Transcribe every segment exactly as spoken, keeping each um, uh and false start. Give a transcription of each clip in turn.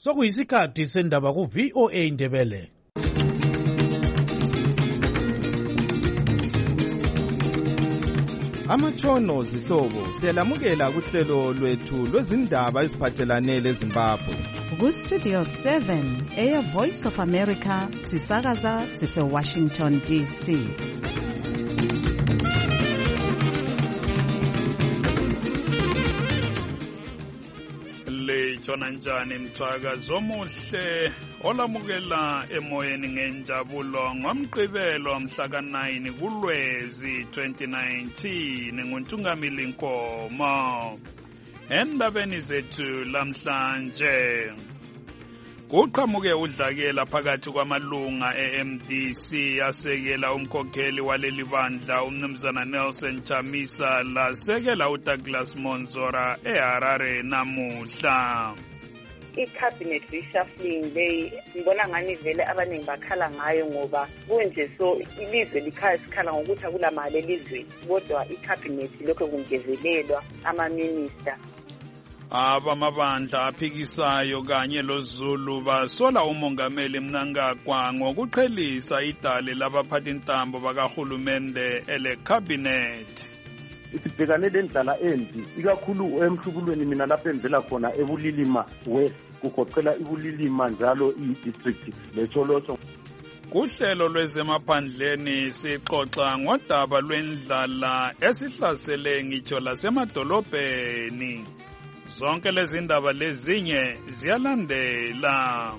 Sokuyisikhathi sendaba ku V O A Ndebele. Amatshono zihlobo siyalamukela kuhlelo lwethu lwezindaba eziphathelane leZimbabwe. Ku Studio seven, Air Voice of America, sisakaza sise Washington D C. Lechona njani mthwakazi omuhle olamukela emoyeni ngenjabulo ngomgqibelo mhla ka nine kuLwezi twenty nineteen nguNtungamili Nkomo. Endabeni zethu lamhlanje kuqhamuke udlakela phakathi kwamalunga e-M D C yasekela umkhokheli waleli bandla umnumzana Nelson Chamisa lasekela uDouglas Monzora eHarare namuhla. I-cabinet reshuffling leyi ngibona ngani vele abaningi bakhala ngayo ngoba kunje so ilizwe likhala sikhala ngokuthi akulamali elizweni kodwa i-cabinet lokho kungezelelwa ama-minister. Abamabandla aphikisayo kanye loZulu basola umongameli Mnangagwa ngokuqhelisa idale labaphathintambo bakahulumende ele cabinet. Sibhekane lendlala embi ikakhulu emhlubulweni mina lapho emvela khona eBulilima West kugoqela iBulilima njalo i-district leTsholotsho. Kuhlelo lwezemaphandleni sixoxa ngodaba lwendlala esihlasele ngitsho lasemadolobheni. Zonke lezi ndaba lezinye ziyalandela.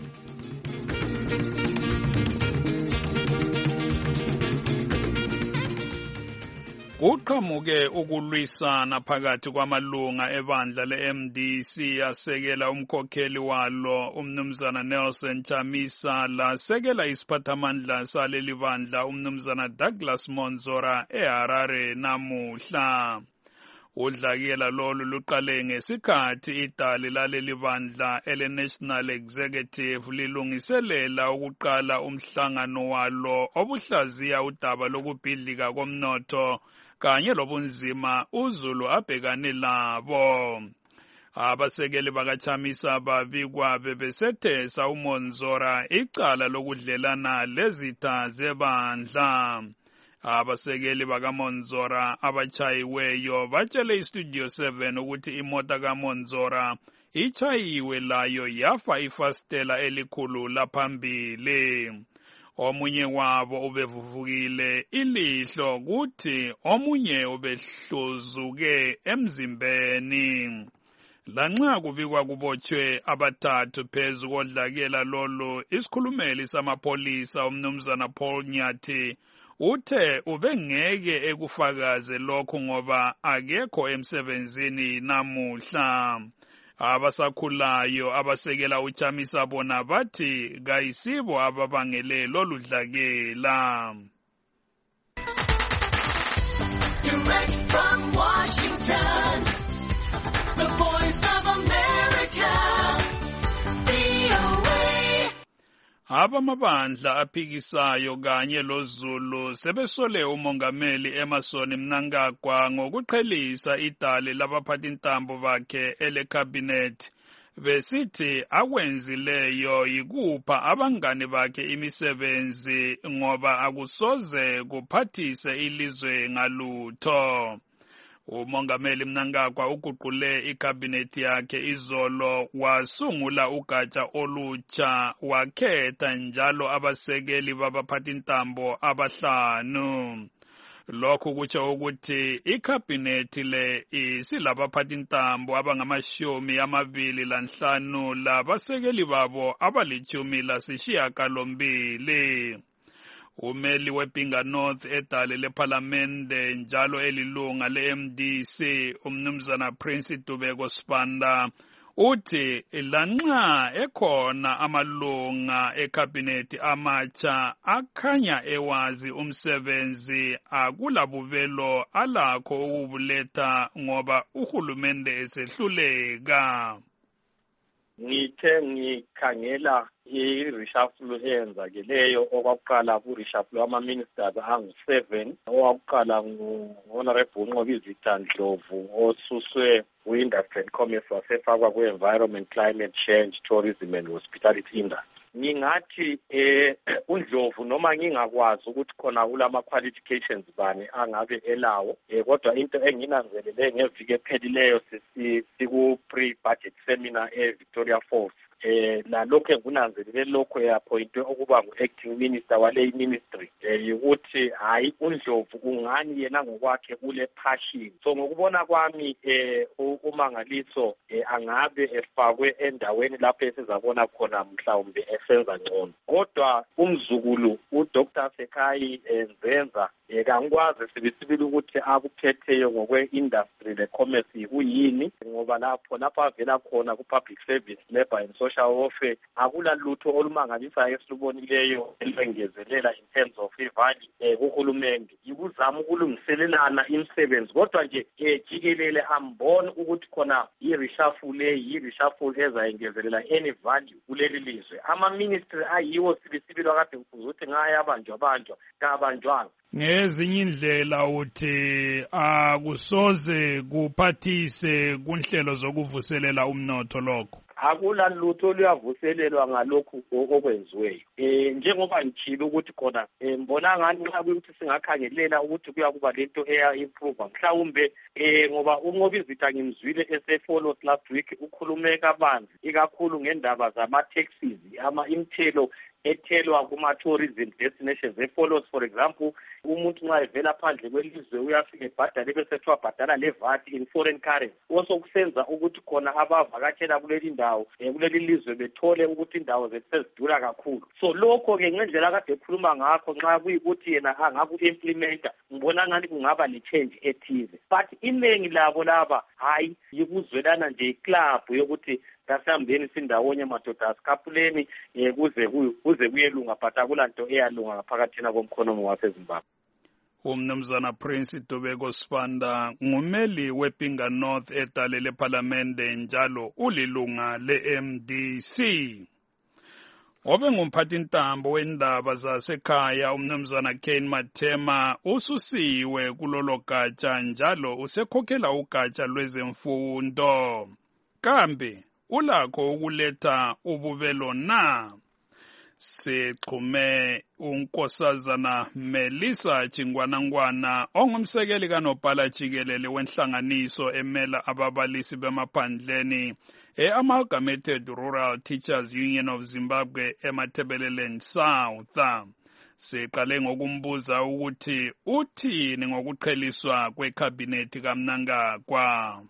Kuqhamuke ukulwisana phakathi kwamalunga ebandla le-M D C yasekela umkhokheli walo umnumzana Nelson Chamisa lasekela isiphathamandla saleli bandla umnumzana Douglas Monzora eHarare namuhla. Udlakela lolu luqale ngesikhathi idale laleli bandla ele-National Executive lilungiselela ukuqala umhlangano walo obuhlaziya udaba lokubhidlika komnotho kanye lobunzima uZulu abhekane labo. Abasekeli bakaChamisa babikwa bebesethesa uMonzora icala lokudlelana lezitha zebandla. Abasekeli bakaMonzora abachayiweyo batshele iStudio seven ukuthi imota kaMonzora ichayiwe layo yafa ifastela elikhulu laphambili. Omunye wabo ubevuvukile ilihlo kuthi omunye ubehluzuke emzimbeni. Lanxa kubikwa kubotshwe abathathu phezu kodlakela lolu, isikhulumeli samapholisa umnumzana Paul Nyathi uthe ubengeke ekufakaze lokho ngoba akekho emsebenzini namuhla. Abasakhulayo abasekela uChamisa bona bathi kayisibo ababangele lolu dlakela. Direct from Washington, the Voice of America, V O A. Abamabandla aphikisayo kanye loZulu sebesole umongameli Emmerson Mnangagwa ngokuqhelisa idale labaphathintambo bakhe ele cabinet. Besithi akwenzileyo yikupha abangane bakhe imisebenzi ngoba akusoze kuphathise ilizwe ngalutho. Umongameli Mnangagwa uguqule ikhabinethi yakhe izolo wasungula ugatsha olutsha wakhetha njalo abasekeli babaphathintambo abahlanu. Lokhu kutsho ukuthi ikhabinethi le isilabaphathintambo abangamashumi amabili lanhlanu labasekeli babo abalichumi lasishiyagalombili. Umeli wePinga North edale lePhalamende njalo elilunga le-M D C umnumzana Prince Dubeko Sibanda uthi lanxa ekhona amalunga ekhabinethi amatsha akhanya ewazi umsebenzi akulabuvelo alakho ukubuletha ngoba uhulumende esehluleka. ngithe ngikhangela i-reshuffle eyenzakeleyo okwakuqala ku-reshuffle wama-ministers angu-seven owakuqala ngu-honorable Nqobizitha Ndlovu osuswe ku-industry and commerce wasefakwa ku-environment, climate change, tourism and hospitality industry. Ngingathi eh uNdlovu noma ngingakwazi ukuthi khona kulama qualifications bani angabe elawo eh kodwa into enginanzelele ngeviki ephelileyo siku pre budget seminar e Victoria Falls eh la lokho engunanzelele lokho eappointwe ukuba ngu-acting minister wale ministry eh ukuthi hayi uNdlovu ungani yena ngokwakhe kule passion. So ngokubona kwami eh umangaliso eh angabe efakwe endaweni lapho esizabona khona mhlawumbe esenza ngcono. Kodwa umzukulu uDr Sekai enzenza ekangikwazi sibisibili ukuthi akuphetheyo ngokwe-industry le-commerce kuyini ngoba lapho lapho avela khona ku-public service, labor and social welfare akula lutho olumangalisayo esilubonileyo elwengezelela in terms of i-value eh kuhulumende ikuzama ukulungiselelana imisebenzi. Kodwa nje jikelele amboni ukuthi khona i-reshuffle i-reshuffle ezayengezelela any value kuleli lizwe. Ama-ministry ayiwo sibisibili wakade ukuthi ngaya abanjwa abanjwa kabanjwanga. Ngezinye indlela uthi akusoze kuphathise kunhlelo zokuvuselela umnotho lokho. Akula lutho luyavuselelwa ngalokhu okwenziweyo. Eh njengoba ngitshilo ukuthi khona ngibona ngani nxa ukuthi singakhangelela ukuthi kuya kuba lento eya improve mhlawumbe eh ngoba uNqobizitha ngimzwile esefollows last week ukhulume kabanzi ikakhulu ngendaba zama taxes ama imthelo ethelwa kuma-tourism destinations e-follows. For example, umuntu nxa evela phandle kwelizwe uyafika ebhadale bese kuthiwa bhadala le V A T in foreign currency. Osokusenza ukuthi khona abavakatshela kuleli ndawo kuleli lizwe bethole ukuthi indawo zethu sezidura kakhulu. So lokho-ke ngendlela kade ekhuluma ngakho nxa kuyikuthi yena angaku-implementa ngibona ngani kungaba le-change ethize. But iningi labo laba hayi yikuzwelana nje iclub yokuthi kasihambeni sindawonye madoda asikhapuleni eh kuze kuze kuyelunga but akulanto eyalunga ngaphakathina komkhonomo waseZimbabwe. Umnumzana Prince Dubeko Sibanda ngumeli wePinga North edale leParliamente njalo ulilunga le-M D C. Obe ngumphathi ntambo wendaba zasekhaya umnumzana Kane Mathema ususiwe kulolo gatsha njalo usekhokhela ugatsha lwezemfundo. Kambe ulakho ukuletha ububelo na? Sixhume unkosazana Melissa Chingwanangwana ongumsekeli kaNobhala Jikelele wenhlanganiso emela ababalisi bemaphandleni e-Amalgamated Rural Teachers Union of Zimbabwe eMatabeleland South. Siqale ngokumbuza ukuthi uthini ngokuqheliswa kwekhabhinethi kaMnangagwa.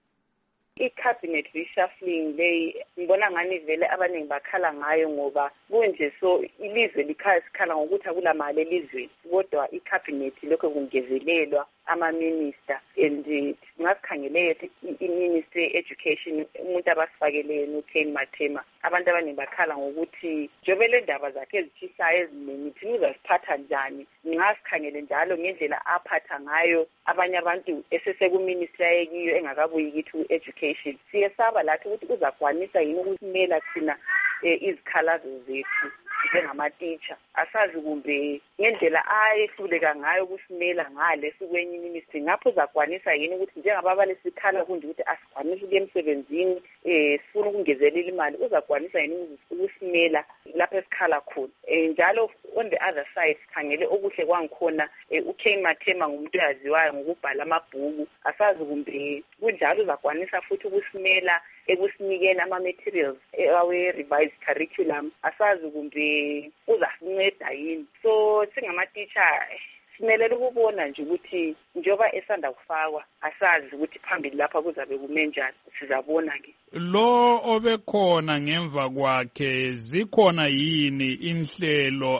I-cabinet reshuffling leyi ngibona ngani vele abaningi bakhala ngayo ngoba kunje so ilizwe likhala sikhala ngokuthi akulamali elizweni kodwa i-cabinet lokho kungezelelwa ama-minister and ngasikhangelele i-ministry ye-education umuntu abasifakeleyo no-Kane Mathema abantu abaningi bakhala ngokuthi njengoba le ndaba zakhe ezitshisayo eziningi thina uzasiphatha njani. Ngasikhangele njalo ngendlela aphatha ngayo abanye abantu esesekuministry ayekiyo engakabuyi kithi ku-education siyesaba lathi ukuthi uzakwanisa yini ukusimela thina izikhalazo zethu njengama-teacher. Asazi kumbe ngendlela ayehluleka ngayo ukusimela ngale sikwenye ministry ngapho uzakwanisa yini ukuthi njengababalisi sikhala kunje ukuthi asikwanisi ukuya emsebenzini eh sifuna ukungezelela imali uzakwanisa yini ukusimela lapho esikhala khona. Njalo on the other side sikhangele okuhle kwangikhona uKane Mathema ngumuntu oyaziwayo ngokubhala amabhuku. Asazi kumbe kunjalo uzakwanisa futhi ukusimela ekusinikeni ama-materials awe-revised curriculum. Asazi kumbe uzasinceda yini. So singama-teacher simelele ukubona nje ukuthi njengoba esanda kufakwa asazi ukuthi phambili lapha kuzabe kumenjani sizabona-ke. Lo obekhona ngemva kwakhe zikhona yini inhlelo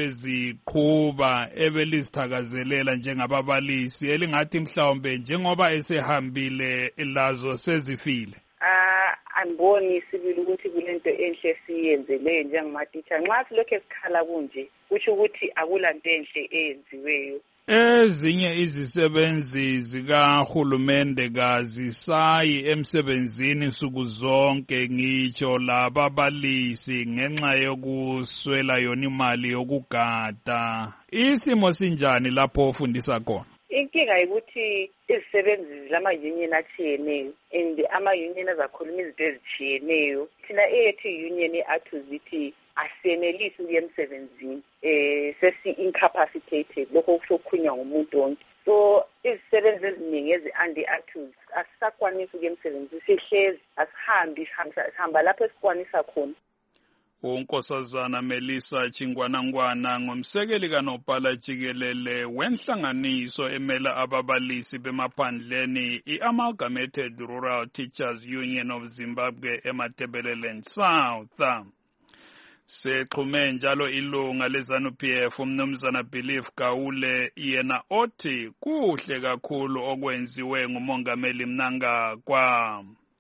abeziqhuba ebelizithakazelela njengababalisi elingathi mhlawumbe njengoba esehambile lazo sezifile? Ah angiboni sibili ukuthi kulento enhle siyenzele njengama-teacher nxa silokho esikhala kunje kusho ukuthi akulanto enhle eyenziweyo Ezinye izisebenzi zikahulumende kazisayi emsebenzini nsuku zonke ngitsho lababalisi ngenxa yokuswela yona imali yokugada. Isimo sinjani lapho ufundisa khona? Inkinga ukuthi izisebenzi lama-union atshiyeneyo and ama-union azakhuluma izinto ezitshiyeneyo. Thina eyethu i-union i-A T U zithi asenelisi ukuya emsebenzini, eh sesi-incapacitated, lokho kusokhulunywa ngumuntu wonke. So izisebenzi eziningi ezi-under-A T U asisakwanisi ukuya emsebenzini, sihlezi asihambi, sihamba lapho esikwanisa khona. uNkosazana Melissa Chingwanangwana ngumsekeli kaNobhala Jikelele wenhlanganiso emela ababalisi bemaphandleni i-Amalgamated Rural Teachers Union of Zimbabwe eMatebeleland South. Sexhume njalo ilunga leZANU-P F umnumzana Belief Gawule yena othi kuhle kakhulu okwenziwe ngumongameli Mnangagwa.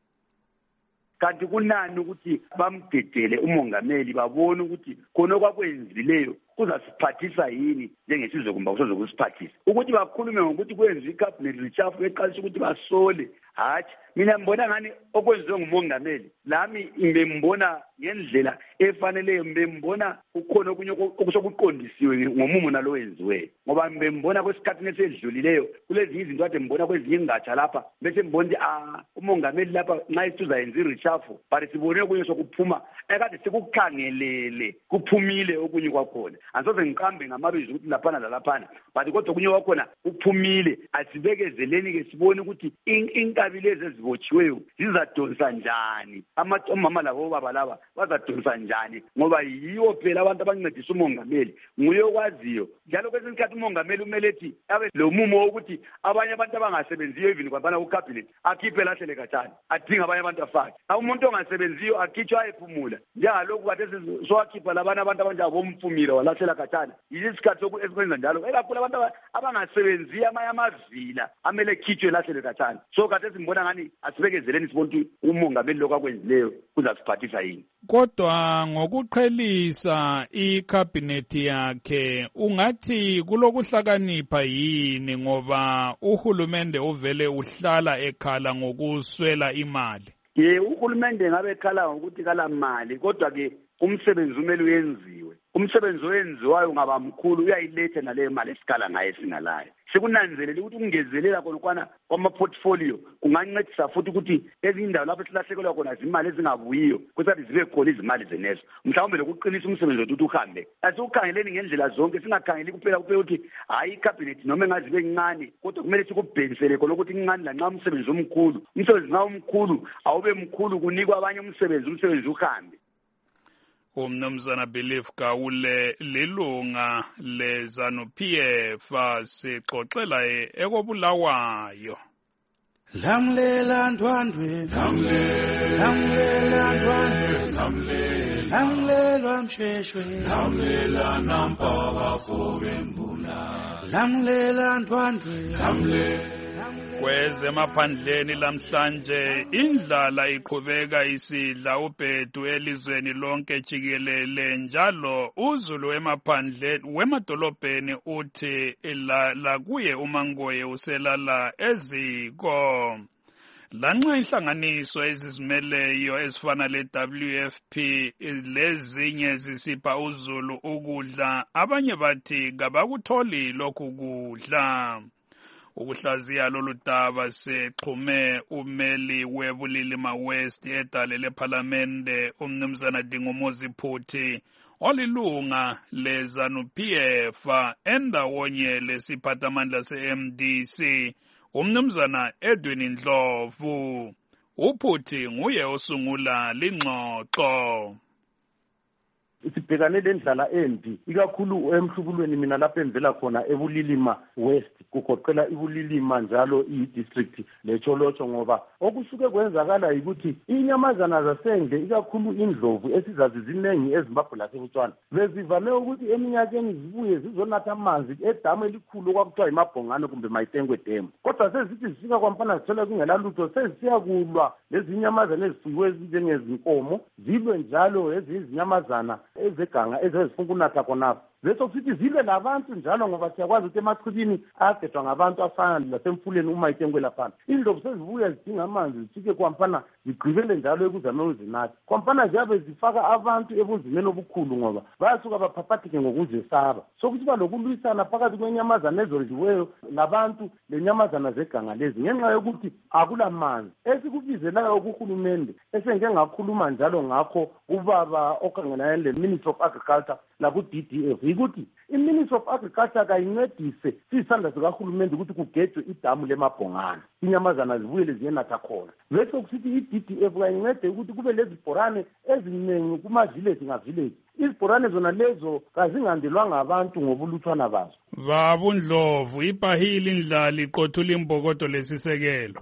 Kanti kunani ukuthi bamdedele umongameli babone ukuthi khona kwakwenzileyo kuzasiphathisa yini njengesizwe kumbe kusozokusiphathisa ukuthi bakhulume ngokuthi kwenziwe icabinet reshuffle eqalisa ukuthi basole. Hathi mina ngibona ngani okwenziwe ngumongameli lami ngembona ngendlela efaneleyo, ngembona ukhona okunye okusokuqondisiwe ngomumo nalo wenziwe ngoba ngembona kwesikhathi esedlulileyo kulezi izinto kade ngibona kwezinye ingatsha lapha bese ngibona ukuthi ah umongameli lapha nxa isiza yenza ireshuffle but sibone okunye sokuphuma ekade sikukhangelele kuphumile okunye kwakhona. Angisoze ngiqambe ngamabizo ukuthi laphana lalaphana but kodwa okunye kwakhona kuphumile. Asibekezeleni ke sibone ukuthi inkabilezi ezibotshiweyo zizadonsa njani, amama labo baba laba bazadonsa njani ngoba yiwo phela abantu abancedisa umongameli nguye okwaziyo. Njalo kwesinye isikhathi umongameli umele ethi abe lo mumo wokuthi abanye abantu abangasebenziyo even kwabana ku cabinet akhiphe lahlele katshana adinga abanye abantu afake. Umuntu ongasebenziyo akhitshwa ayephumula njengalokhu kade sizowakhipha labana abantu abanjalo bomfumile walahlela katshana. Yisikhathi esikwenza njalo ekakhulu abantu abangasebenziyo amanye amavila amele ekhitshwe lahlele katshana. So kade simbona ngani asibekezeleni sibona ukuthi umongameli lokho akwenzileyo kuzasiphathisa yini. Kodwa ngokuqhelisa icabinet yakhe ungathi kulokuhlakanipha yini ngoba uhulumende uvele uhlala ekhala ngokuswela imali? Ye uhulumende ngabe ekhala ngokuthi kala mali kodwa ke umsebenzi umele uyenziwe. Umsebenzi oyenziwayo ngaba mkhulu uyayiletha naleyo mali esikala ngayo singalayo. Sekunanzelela ukuthi ukungezelela khona kwama-portfolio kungancedisa futhi ukuthi ezindawo lapho silahlekelwa khona izimali ezingabuyiyo kusathi zibe khona izimali zenezo. Mhlawumbe lokuqinisa umsebenzi wethu uhambe. Asikukhangeleni ngendlela zonke, singakhangeli kuphela kuphela ukuthi hayi icabinet noma engazibe incane kodwa kumele sikubhekisele khona ukuthi incane lanxa umsebenzi omkhulu. Umsebenzi nxa umkhulu awube mkhulu kunikwa abanye umsebenzi umsebenzi uhambe. Umnumzana Belief Gawule lilunga leZANU-P F sixoxela ekobulawayo. Lamlela ndwandwe lamlela ndwandwe lamlelwa msheshwe lamlela nampa bafobembula lamlela ndwandwe. Kwezemaphandleni lamhlanje indlala iqhubeka isidla ubhedu elizweni lonke jikelele njalo uzulu emaphandleni wemadolobheni uthi la, la kuye uMangoye uselala eziko. Lanxa inhlanganiso ezizimeleyo ezifana le-W F P lezinye zisipha uzulu ukudla, abanye bathi kabakutholi lokhu kudla. Ukuhlaziya lolu daba sexhume umeli weBulilima West edale lePhalamende umnumzana Dingumuzi Phuthi olilunga leZANU-P F endawonye lesiphathamandla se-M D C umnumzana Edwin Ndlovu. uPhuthi nguye osungula lingxoxo. Sibhekane lendlala embi ikakhulu emhlubulweni mina lapho emvela khona eBulilima West kugoqela iBulilima njalo i-district leCholotsho ngoba okusuke kwenzakala ukuthi inyamazana zasendle ikakhulu indlovu esizazi zinengi eZimbabwe laseBotswana bezivame ukuthi eminyakeni zibuye zizonatha amanzi edamu elikhulu okwakuthiwa iMabhongane kumbe Mayitengwe Dam, kodwa sezithi zifika kwampana zithola kungela lutho sezisiyakulwa lezi inyamazana ezifuyiwe ezinjengezinkomo zilwe njalo lezi izinyamazana ezeganga ezifuna ukunatha khonapho. bese kusithi zibe labantu njalo ngoba siyakwazi ukuthi emachibini ayagedwa ngabantu afana nasemfuleni uma itenkwe laphana indlovu sezibuya zidinga amanzi zifike kwampana zigqibele njalo ekuzameni uzinathi kwampana ziyabe zifaka abantu ebunzimeni obukhulu ngoba bayasuka baphaphatheke ngokuzesaba sokuthi balokulwisana phakathi kwenyamazana ezondliweyo labantu lenyamazana zeganga lezi ngenxa yokuthi akulamanzi esikubizelayo kuhulumende esengeke ngakhuluma njalo ngakho ubaba okhangelane le-Ministry of Agriculture laku-D D F yikuthi i-Ministry of Agriculture kayincedise siyisandla sikahulumende ukuthi kugejwe idamu lemabhongana inyamazana zibuyele ziyenatha khona bese kusithi i-D D F kayincede ukuthi kube lezibhorane eziningi kuma-village nga-village izibhorane zona lezo kazingandelwanga abantu ngobuluthwana bazo. Babundlovu ipahile indlala iqothula imbokodo lesisekelo.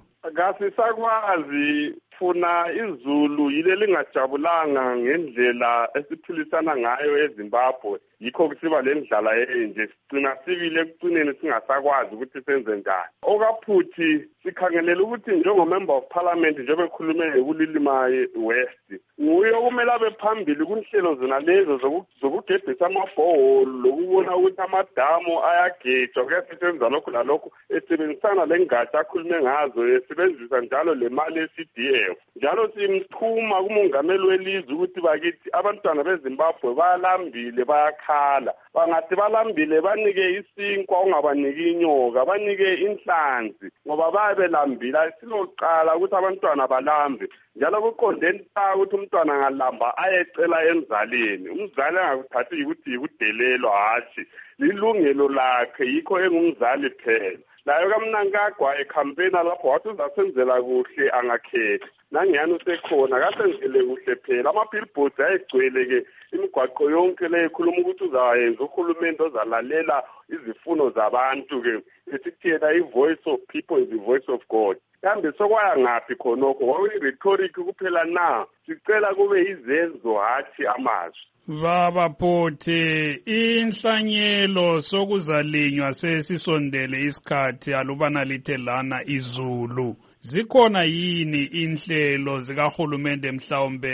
Kasisakwazi funa izulu yile lingajabulanga ngendlela esiphilisana ngayo eZimbabwe yikho kusiba lendlala enje sicina sibile ekucineni singasakwazi ukuthi senze njani. Okaphuthi sikhangelela ukuthi njengomember of parliament njengoba ekhulume ngobulilima West nguye okumele abe phambili kunhlelo zona lezo zokugebhisa amabhoholo lokubona ukuthi amadamu ayagejwa kuyasetshenziswa lokho lalokho esebenzisana lengatsha akhulume ngazo esebenzisa njalo le mali ye-C D F njalo simchuma kumongameli welizwe ukuthi bakithi abantwana beZimbabwe bayalambile bayakhala bangathi balambile banike isinkwa ungabaniki inyoka banike inhlanzi ngoba bayabelambile siloqala ukuthi abantwana balambe njalo kuqonde nta ukuthi umntwana ngalamba ayecela emzaleni umzali angakuthathi ukuthi yikudelelwa hathi lilungelo lakhe yikho engumzali phela layo kaMnangagwa ecampaign lapho wathi uzasenzela kuhle angakhethi nangiyani usekhona kasenzele kuhle phela ama-billboards ayegcwele ke imigwaqo yonke le ikhuluma ukuthi uzayenza uhulumende ozalalela izifuno zabantu ke esithiyena i-voice of people is the voice of God kambe sokwaya ngaphi khonokho kwakuyi-rhetoric kuphela na sicela kube izenzo hathi amazwi. Babaphothi inhlanyelo sokuzalinywa sesisondele isikhathi alubana lithe lana izulu zikhona yini inhlelo zikahulumende mhlawumbe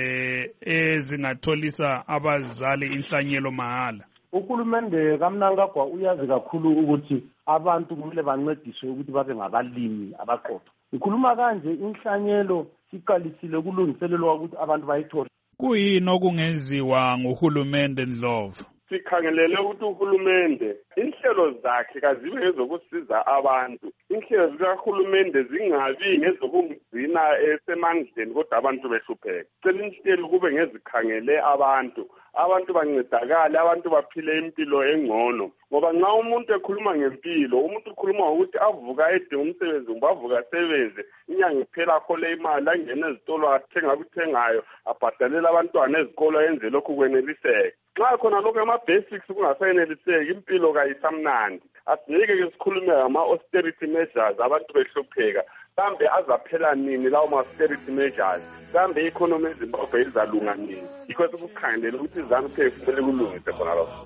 ezingatholisa abazali inhlanyelo mahala? Uhulumende kaMnangagwa uyazi kakhulu ukuthi abantu kumele bancediswe ukuthi babe ngabalimi abaqotho. Ngikhuluma kanje inhlanyelo siqalisile kulungiselelwa ukuthi abantu bayithole. Kuyini okungenziwa nguhulumende Ndlovu? Sikhangelele ukuthi uhulumende inhlelo zakhe kazibe ezokusiza abantu inhlelo zikahulumende zingabi ngezokugcina esemandleni kodwa abantu behlupheka cela inhlelo kube ngezikhangele abantu abantu bancedakale abantu baphile impilo engcono ngoba nxa umuntu ekhuluma ngempilo umuntu ukhuluma ngokuthi avuka ede umsebenzi ngoba avuka asebenze inyanga iphela akhole imali angene ezitolo athenga akuthengayo abhadalela abantwana ezikolo yenze lokhu kweneliseka nxa khona lokho ama-basics kungasayeneliseki impilo kayisamnandi asingeke ke sikhulume ngama-austerity measures abantu behlupheka kambe azaphela nini lawo ma-austerity measures kambe i-economy eZimbabwe izalunga nini yikho sikukhangelela ukuthi ZANU-P F kumele kulungise khona lokho.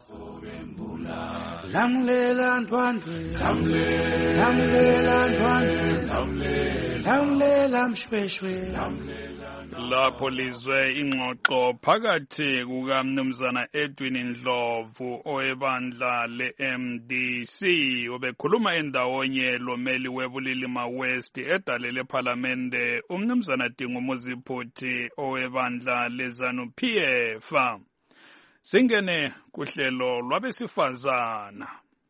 Lamlela ntwandwe lamlela ntwandwe lamlela mshweshwe lapho lizwe ingxoxo phakathi kukaMnumzana Edwin Ndlovu owebandla le-M D C obekhuluma endawonye lomeli webulilima West edale lephalamende uMnumzana Dingumuzi Phuthi owebandla le-ZANU-P F. Singene kuhlelo lwabesifazana.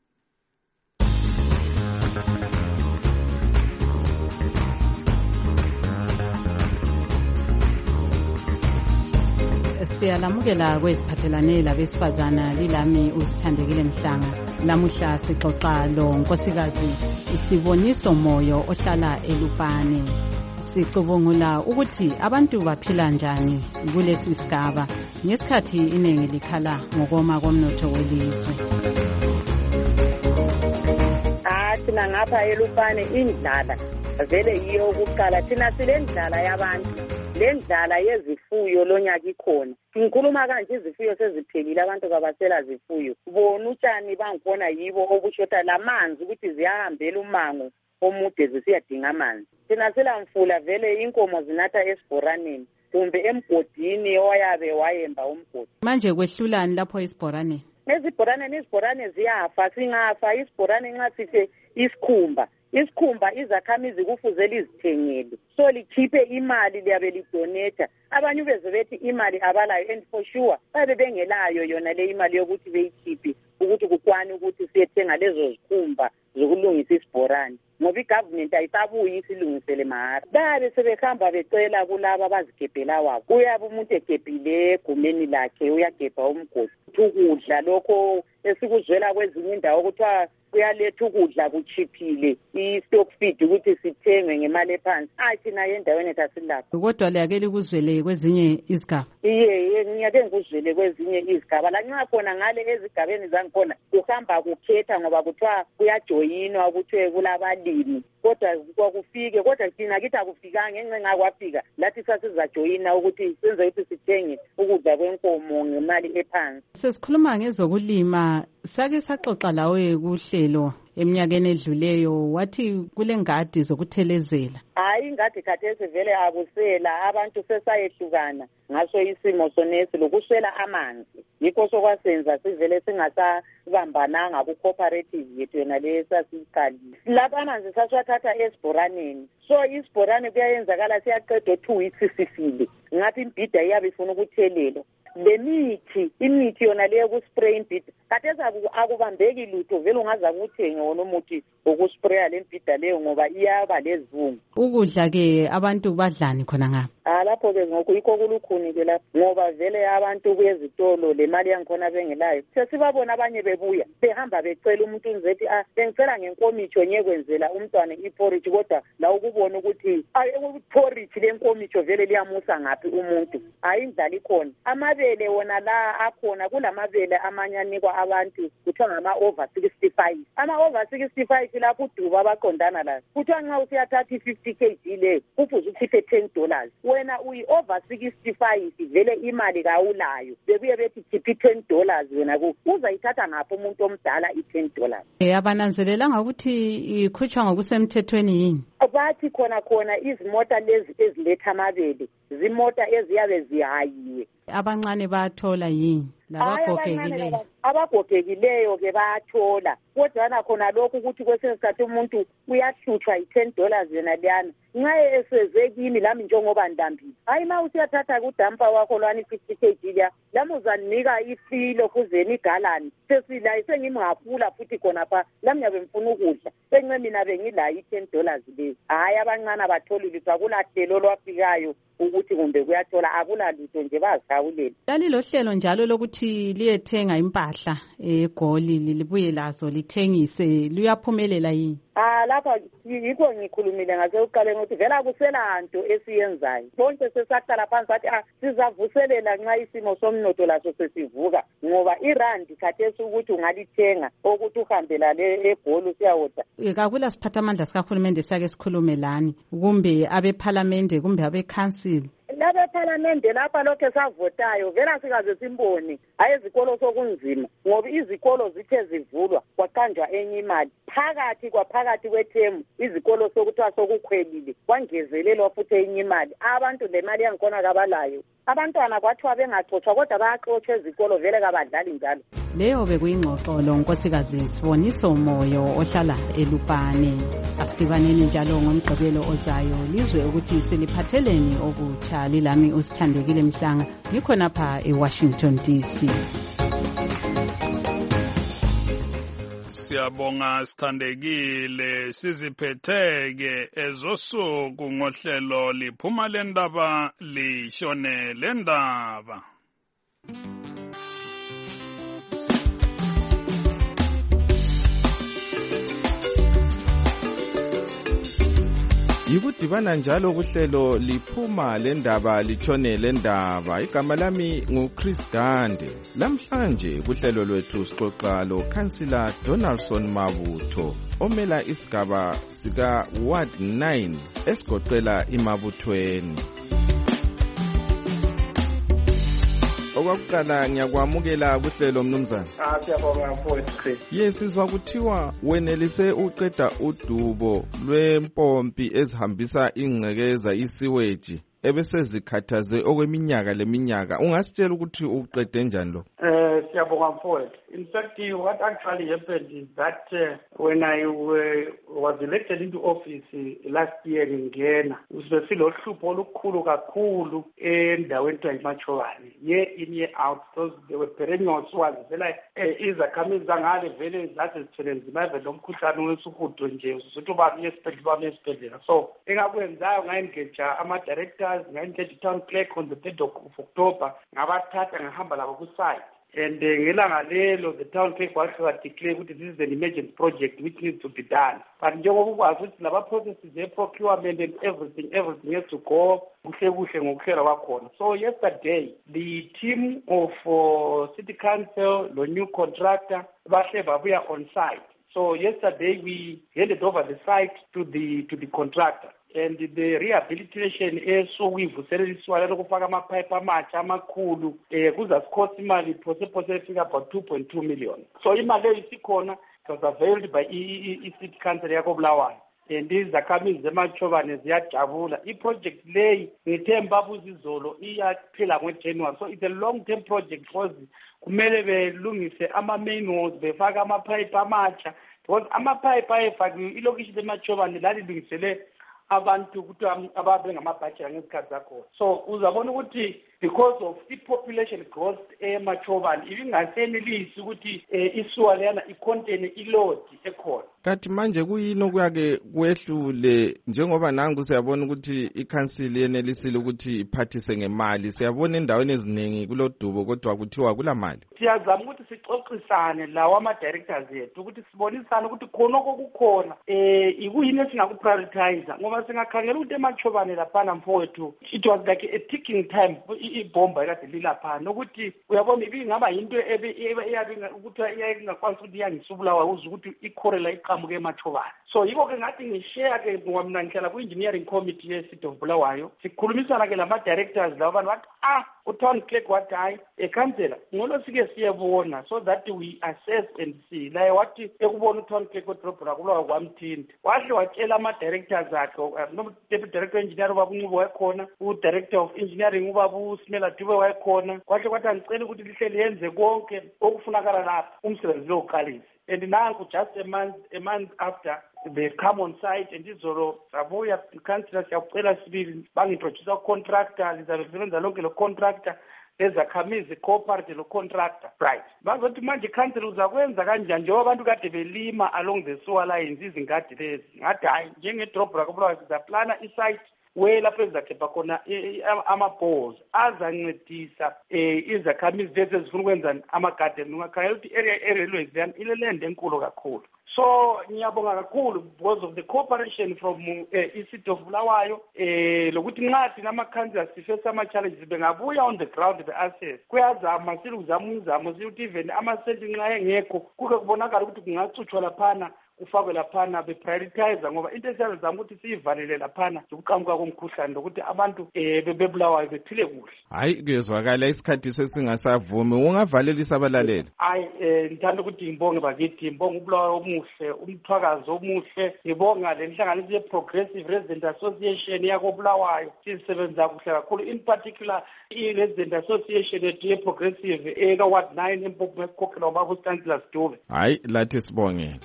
Siyalamukela kweziphathelane labesifazana lilami usithandekile Mhlanga. Lamuhla sixoxa lo nkosikazi isiboniso moyo ohlala eLupane. Sicubungula ukuthi abantu baphila njani kulesi sigaba ngesikhathi iningi likhala ngokoma komnotho welizwe. Ah thina ngapha eLupane indlala vele yiyo ukuqala thina silendlala yabantu lendlala yezifuyo lonyaka ikhona ngikhuluma kanje izifuyo seziphelile abantu kabasela zifuyo bona utshani bangkhona yibo obushota lamanzi ukuthi ziyahambela umango omude zisiyadinga amanzi thina selamfula vele inkomo zinatha esibhoraneni kumbe emgodini oyabe wayemba umgodi. Manje kwehlulani lapho esibhoraneni? ezibhoraneni izibhorane ziyafa singafa isibhorane nxa sife isikhumba isikhumba izakhamizi kufuze lizithengele so likhiphe imali liyabe lidoneta abanye ubeze bethi imali abalayo and for sure babe bengelayo yona le imali yokuthi beyikhiphe ukuthi kukwane ukuthi siyethenga lezo zikhumba zokulungisa isibhorane ngoba igovernment ayisabuyi isilungisele mahara babe sebehamba becela kulabo abazigebhela wabo uyabe umuntu egebhile egumeni lakhe uyagebha umgodi ukudla lokho esikuzwela kwezinye indawo kuthiwa kuyaletha ukudla kuchiphile i-stock feed ukuthi sithengwe ngemali ephansi ayi thina endaweni ethu asilapho kodwa liyakeli kuzwele kwezinye izigaba iye ngiyake ngikuzwele kwezinye izigaba lanxa khona ngale ezigabeni zangikhona kuhamba kukhetha ngoba kuthiwa kuyajoyinwa ukuthi kulabalimi kodwa kwakufike kodwa thina kithi akufikanga ngenxa kwafika lathi sasizajoyina ukuthi senze ukuthi sithenge ukudla kwenkomo ngemali ephansi. Sesikhuluma ngezokulima sake saxoxa lawe kuhlelo eminyakeni edluleyo wathi kule ngadi zokuthelezela. Hayi ingadi khathesi vele akusela abantu sesayehlukana ngaso isimo sonesi lokuswela amanzi yikho sokwasenza sivele singasabambananga ku cooperative yethu yona lesasiqalile lapha amanzi sasiwathatha esibhoraneni so isibhorane kuyayenzakala siyaqeda two weeks sifile ngathi imbhida iyabe ifuna ukuthelelwa le mithi imithi yona leyo kuspray imbhida khathesi akubambeki lutho vele ungaza kuthenge wona umuthi wokuspraya le mbhida leyo ngoba iyaba lezungu. Ukudla ke abantu badlani khona ngapha? Ah lapho ke ngokho yikho kulukhuni ke lapho ngoba vele abantu kuyezitolo le mali yangikhona bengelayo sesibabona abanye bebuya behamba becela umuntu unzethi ah bengicela ngenkomitsho nyekwenzela umntwana iporridge kodwa la ukubona ukuthi iporridge lenkomitsho vele liyamusa ngaphi umuntu ayindlala ikhona amabele wona la akhona kulamabele amanye anikwa abantu kuthiwa ngama over sixty-five ama over sixty-five lapho uduba abaqondana la kuthiwa nxa usiyathatha i-fifty kilograms le kufuze ukhiphe ten dollars wena uyi over sixty-five vele imali kawulayo bebuye bethi khiphi ten dollars wena uzayithatha ngapho umuntu omdala i-ten dollars. Eh abananzelelanga ukuthi ikhutshwa ngokusemthethweni yini? Bathi khona khona izimota lezi eziletha amabele zimota eziyabe zihayiwe. Abancane bayathola yini? Labagogekileyo. Abagogekileyo ke bayathola kodwa khona lokhu ukuthi kwesinye isikhathi umuntu uyahlutshwa i-ten dollars yena liyana nxa esezekini lami njengoba ndambile hayi ma usiyathatha kudampa wakho lwani fifty kilograms lami uzanika ifilo kuzeni igalani sesilayi sengimngafula futhi khona pha lami nyabe mfuna ukudla senxe mina bengilayo i-ten dollars le hayi abancane abatholi lutho akulahlelo lwafikayo ukuthi kumbe kuyathola akulalutho nje bazihawulela. Lalilo hlelo njalo lokuthi liyethenga impahla eGoli libuye lazo lithengise luyaphumelela yini? Ah lapha yikho ngikhulumile ngase uqale ukuthi vela kuselanto esiyenzayo bonke sesaqala phansi bathi ah sizavuselela nxa isimo somnotho laso sesivuka ngoba irandi khathesi ukuthi ungalithenga ukuthi uhambela le eGoli siyawoda. Kakula siphathamandla sikahulumende sake sikhulume lani kumbe abeparlamente kumbe abecouncil labe parliament lapha lokho savotayo vela sikaze simbone hayi izikolo sokunzima ngoba izikolo zithe zivulwa kwaqanjwa enye imali phakathi kwaphakathi kwethemu izikolo sokuthiwa sokukhwelile kwangezelelwa futhi enye imali abantu le mali yangikhona kabalayo abantwana kwathiwa bengaxoxwa kodwa bayaxotsha ezikolo vele kabadlali njalo. Leyo bekuyingxoxolo nkosikazi Siboniso Moyo ohlala eLupane. Asidibaneni njalo ngomgqibelo ozayo lizwe ukuthi seliphatheleni okutsha lilami usithandekile Mhlanga ngikhona pha eWashington D C. Siyabonga sithandekile siziphetheke ezosuku ngohlelo liphuma lendaba lishone lendaba. Yikudibana njalo kuhlelo liphuma lendaba litshone lendaba. Igama lami nguChris Dande. Lamhlanje kuhlelo lwethu sixoxa lo Councillor Donaldson Mabutho omela isigaba sika Ward nine esigoqela iMabuthweni. Okwakuqala ngiyakwamukela kuhlelo mnumzana. Ah siyabonga mfowethu. Yes sizwa kuthiwa wenelise uqeda udubo lwempompi ezihambisa ingcekeza isiweji ebesezikhathaze okweminyaka leminyaka. Ungasitshela ukuthi uqede njani lo? Eh siyabonga mfowethu. In fact, what actually happened is that uh, when I uh, was elected into office uh, last year in Ghana, usibesilo hlupho olukhulu kakhulu endaweni ethiwa iMachobane. Year in year out, because there were perennial swans vela izakhamizi zangale vele zathi zithele nzima vele lomkhuhlane wesihudo nje usuthi uba esibhedlela bami esibhedlela. So engakwenzayo ngayengeja ama-directors ngayengeja i-town clerk on the third of October ngabathatha ngahamba labo ku-site. And uh, ngelanga lelo the town clerk was declared that this is an emergency project which needs to be done. But njengoba ukwazi ukuthi laba processes ze-procurement and everything, everything has to go kuhle kuhle ngokuhlela kwakhona. So yesterday, the team of uh, City Council, the new contractor, bahle babuya on site. So yesterday we handed over the site to the to the contractor. And the rehabilitation esokuyivuselelisiwa lokufaka amapipe amatsha amakhulu eh kuzasikhosta imali phose phose efika about two point two million. So imali leyo isikhona was availed by i-City Council yako Bulawayo. And izakhamizi zeMachobane ziyajabula. I-project leyi ngithemba buzizolo iyaphela ngoJanuary. So it's a long term project because kumele belungise ama-main walls befaka amapipe amatsha because amapipe ayefakiwe ilokishi leMachobane lalilungisele abantu ukuthi ababe ngamabhajela ngesikhathi zakho. So uzabona ukuthi because of the population growth eMachobane ibingasenelisi ukuthi isuwa leyana icontain iload ekhona. Kathi manje kuyini okuyake kwehlule njengoba nangu siyabona ukuthi i-council yenelisile ukuthi iphathise ngemali. Siyabona endaweni eziningi kulodubo kodwa kuthiwa kula mali. Siyazama ukuthi sixoxisane lawa ama-directors ethu ukuthi sibonisane ukuthi khona okukhona eh ikuyini esingakuprioritize ngoba singakhangela ukuthi eMachobane laphana mfowethu it was like a ticking time ibomba ekade lilaphana ukuthi uyabona ibingaba yinto eyabe ukuthi iyayingakwanisa ukuthi iyangisubulawa uze ukuthi ikhorela iqhamuke eMachobane. So yiko ke ngathi ngishare ke ngoba mina ngihlala ku-engineering committee ye-City of Bulawayo sikhulumisana ke lama-directors laba bantu bathi ah u-town clerk wathi hayi ekhansela ngolo sike siyebona so that we assess and see laye wathi ekubona u-town clerk wedrobho lakubulawayo kwamthinta wahle watshela ama-directors akhe no-deputy director engineer ubaba uNcubo wayekhona u-director of engineering ubaba uSimela Dube wayekhona kwahle kwathi angicela ukuthi lihle yenze konke okufunakala lapha umsebenzi lo uqalise. And now just a month a month after they come on site and izolo sabuya councillor siyacela sibili bangintroduce contractor lizasebenza lonke lo contractor ezakhamizi cooperate lo contractor right bazothi manje council uzakwenza kanjani njengoba abantu kade belima along the sewer lines izingadi lezi ngathi hayi njengedrop lakubulawayo sizaplana isite we lapho ezakhepha khona ama-balls azancedisa eh izakhamizi lezi ezifuna ukwenza ama-garden ungakhangela ukuthi area area leyani ile-land enkulu kakhulu. So ngiyabonga kakhulu because of the cooperation from uh, i-City of Bulawayo eh lokuthi nqathi nama-councillors siface ama-challenges bengabuya on the ground be-assess kuyazama silukuzama umzamo siuthi even amasenti nxa engekho kuke kubonakala ukuthi kungacutshwa laphana kufakwe laphana beprioritize ngoba into esiyazama ukuthi siyivalele laphana ukuqhamuka komkhuhlane lokuthi abantu eh bebulawayo bephile kuhle. Hayi kuyezwakala isikhathi sesingasavumi ungavalelisa abalaleli. Hayi eh ngithanda ukuthi ngibonge bakithi ngibonge ubulawayo omuhle umthwakazi omuhle ngibonga lenhlanganiso ye-Progressive Resident Association yako Bulawayo sisebenza kuhle kakhulu in particular i-Resident Association ye-Progressive eka Ward nine eMpopo ekhokhela ubaba uStanislas Dube. Hayi lathi sibonge.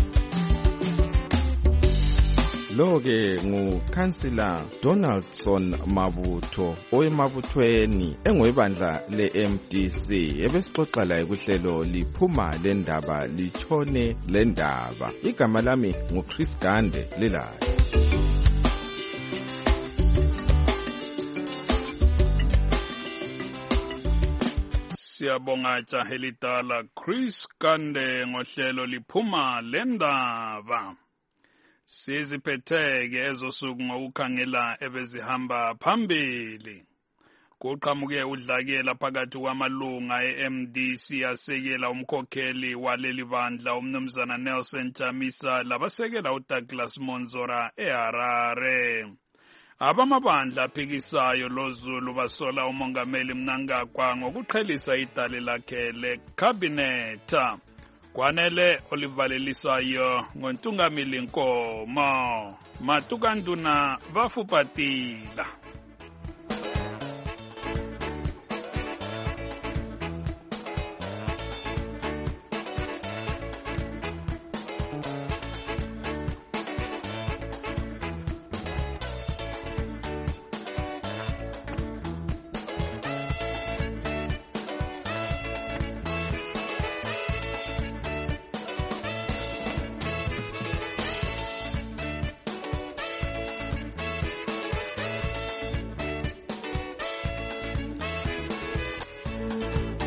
Lo-ke nguKhansila Donaldson Mabutho oyemabuthweni engwebandla le-M D C ebesixoxa laye kuhlelo liphuma lendaba litshone lendaba. Igama lami nguChris Gande lilayo. Siyabonga jahelidala Chris Gande ngohlelo liphuma lendaba. Siziphetheke ezosuku ngokukhangela ebezihamba phambili. Kuqhamuke udlakela phakathi kwamalunga e-M D C asekela umkhokheli waleli bandla umnumzana Nelson Chamisa labasekela uDouglas Monzora eHarare. Abamabandla aphikisayo loZulu basola umongameli Mnangagwa ngokuqhelisa idale lakhe lekhabinetha. Kwanele olivalelisayo ngontungamili nkomo matukanduna vafupatila.